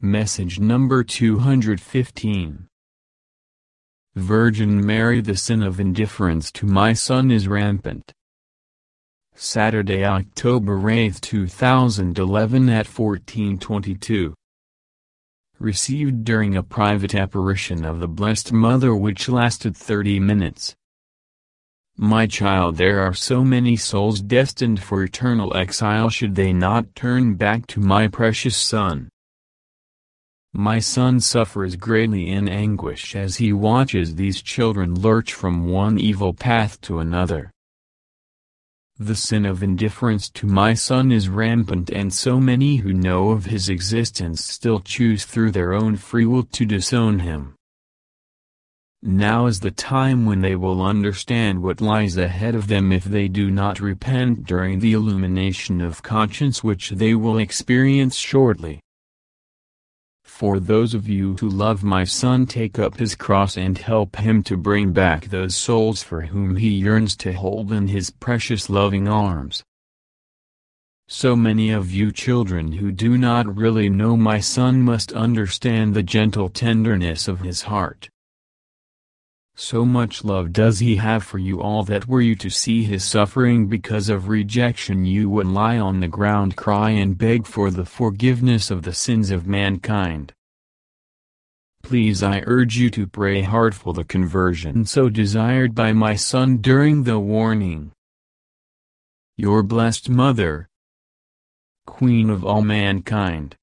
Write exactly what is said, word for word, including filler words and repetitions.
Message number two hundred fifteen. Virgin Mary, the sin of indifference to my son is rampant. Saturday, October eighth two thousand eleven at fourteen twenty-two. Received during a private apparition of the Blessed Mother which lasted thirty minutes. My child, there are so many souls destined for eternal exile should they not turn back to my precious Son. My son suffers greatly in anguish as he watches these children lurch from one evil path to another. The sin of indifference to my son is rampant, and so many who know of his existence still choose through their own free will to disown him. Now is the time when they will understand what lies ahead of them if they do not repent during the illumination of conscience which they will experience shortly. For those of you who love my son, take up his cross and help him to bring back those souls for whom he yearns to hold in his precious loving arms. So many of you children who do not really know my son must understand the gentle tenderness of his heart. So much love does he have for you all that were you to see his suffering because of rejection, you would lie on the ground, cry and beg for the forgiveness of the sins of mankind. Please, I urge you to pray hard for the conversion so desired by my son during the warning. Your Blessed Mother, Queen of all mankind.